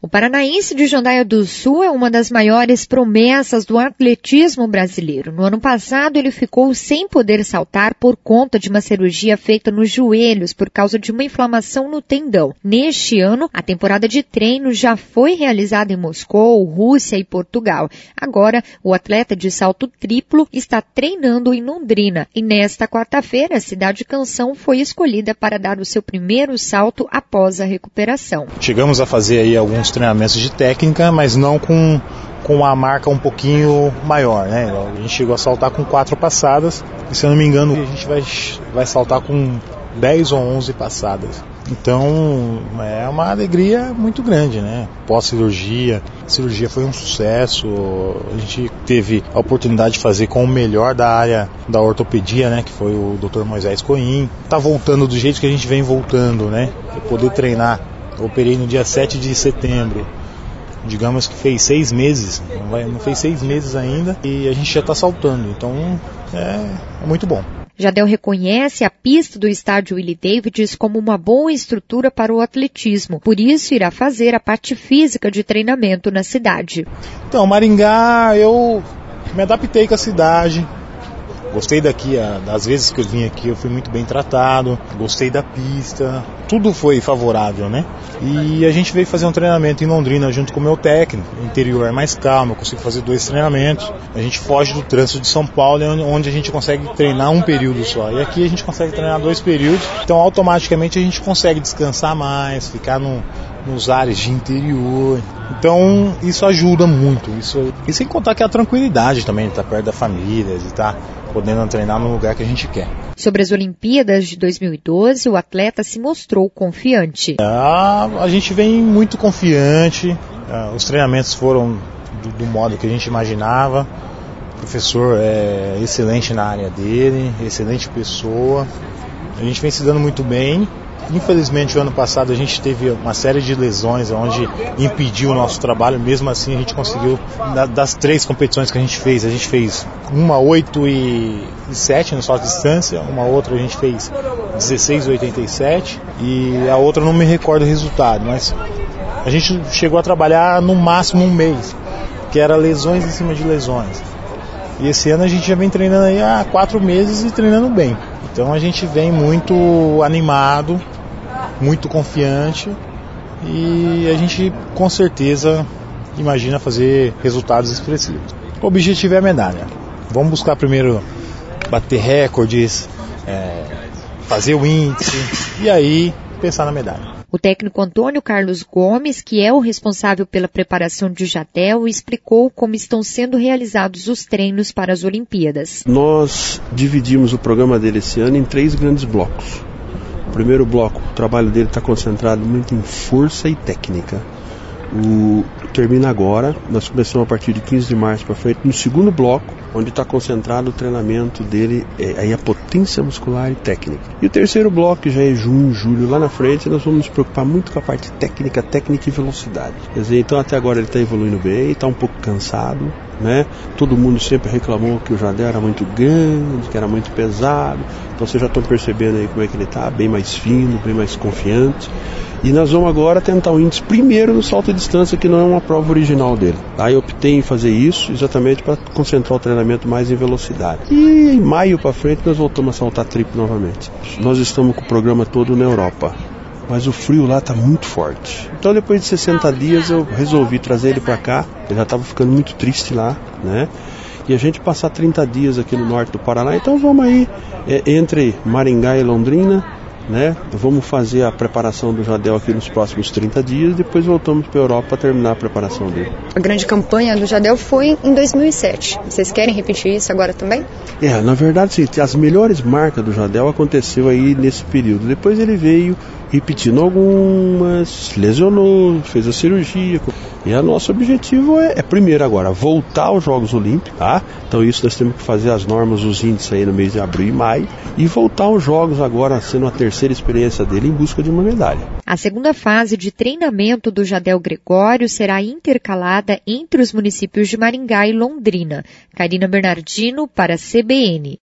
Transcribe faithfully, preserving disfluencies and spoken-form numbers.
O paranaense de Jandaia do Sul é uma das maiores promessas do atletismo brasileiro. No ano passado, ele ficou sem poder saltar por conta de uma cirurgia feita nos joelhos por causa de uma inflamação no tendão. Neste ano, a temporada de treino já foi realizada em Moscou, Rússia e Portugal. Agora, o atleta de salto triplo está treinando em Londrina. E nesta quarta-feira, a cidade Canção foi escolhida para dar o seu primeiro salto após a recuperação. Chegamos a fazer aí alguns treinamentos de técnica, mas não com, com a marca um pouquinho maior, né? A gente chegou a saltar com quatro passadas, e se eu não me engano, a gente vai, vai saltar com dez ou onze passadas. Então, é uma alegria muito grande, né? Pós-cirurgia, a cirurgia foi um sucesso, a gente teve a oportunidade de fazer com o melhor da área da ortopedia, né? Que foi o doutor Moisés Coim. Tá voltando do jeito que a gente vem voltando, né? Eu poder treinar. Eu operei no dia sete de setembro. Digamos que fez seis meses, não, vai, não fez seis meses ainda, e a gente já está saltando, então é, é muito bom. Jardel reconhece a pista do estádio Willie Davids como uma boa estrutura para o atletismo, por isso irá fazer a parte física de treinamento na cidade. Então, Maringá, eu me adaptei com a cidade, gostei daqui, das vezes que eu vim aqui eu fui muito bem tratado, gostei da pista, tudo foi favorável, né? E a gente veio fazer um treinamento em Londrina junto com o meu técnico, o interior é mais calmo, eu consigo fazer dois treinamentos, a gente foge do trânsito de São Paulo, onde a gente consegue treinar um período só, e aqui a gente consegue treinar dois períodos, então automaticamente a gente consegue descansar mais, ficar no, nos ares de interior, então isso ajuda muito, isso, e sem contar que a tranquilidade também de estar perto da família, de estar podendo treinar no lugar que a gente quer. Sobre as Olimpíadas de dois mil e doze, o atleta se mostrou confiante. Ah, a gente vem muito confiante, ah, os treinamentos foram do, do modo que a gente imaginava, o professor é excelente na área dele, excelente pessoa, a gente vem se dando muito bem. Infelizmente, o ano passado a gente teve uma série de lesões onde impediu o nosso trabalho, mesmo assim a gente conseguiu, das três competições que a gente fez, a gente fez uma oito e sete no salto de distância, uma outra a gente fez dezesseis e oitenta e sete e a outra eu não me recordo o resultado, mas a gente chegou a trabalhar no máximo um mês, que era lesões em cima de lesões. E esse ano a gente já vem treinando aí há quatro meses e treinando bem. Então a gente vem muito animado, muito confiante e a gente com certeza imagina fazer resultados expressivos. O objetivo é a medalha. Vamos buscar primeiro bater recordes, é, fazer o índice e aí pensar na medalha. O técnico Antônio Carlos Gomes, que é o responsável pela preparação de Jardel, explicou como estão sendo realizados os treinos para as Olimpíadas. Nós dividimos o programa dele esse ano em três grandes blocos. O primeiro bloco, o trabalho dele está concentrado muito em força e técnica. O, termina agora, nós começamos a partir de quinze de março para frente, no segundo bloco, onde está concentrado o treinamento dele, é, aí a potência muscular e técnica. E o terceiro bloco, que já é junho, julho, lá na frente, nós vamos nos preocupar muito com a parte técnica, técnica e velocidade. Quer dizer, então até agora ele está evoluindo bem, está um pouco cansado, né? Todo mundo sempre reclamou que o Jardel era muito grande, que era muito pesado, então vocês já estão percebendo aí como é que ele está, bem mais fino, bem mais confiante. E nós vamos agora tentar o índice primeiro no salto de distância, que não é uma prova original dele. Aí eu optei em fazer isso exatamente para concentrar o treinamento mais em velocidade. E em maio para frente nós voltamos a saltar triplo novamente. Nós estamos com o programa todo na Europa, mas o frio lá está muito forte. Então depois de sessenta dias eu resolvi trazer ele para cá, ele já estava ficando muito triste lá, né? E a gente passar trinta dias aqui no norte do Paraná, então vamos aí é, entre Maringá e Londrina, né? Vamos fazer a preparação do Jardel aqui nos próximos trinta dias, depois voltamos para a Europa para terminar a preparação dele. A grande campanha do Jardel foi em dois mil e sete. Vocês querem repetir isso agora também? É, na verdade, sim, as melhores marcas do Jardel aconteceu aí nesse período. Depois ele veio repetindo algumas, lesionou, fez a cirurgia. E o nosso objetivo é, é primeiro agora, voltar aos Jogos Olímpicos, tá? Então isso nós temos que fazer as normas, os índices aí no mês de abril e maio, e voltar aos Jogos agora, sendo a terceira experiência dele em busca de uma medalha. A segunda fase de treinamento do Jardel Gregório será intercalada entre os municípios de Maringá e Londrina. Karina Bernardino para a C B N.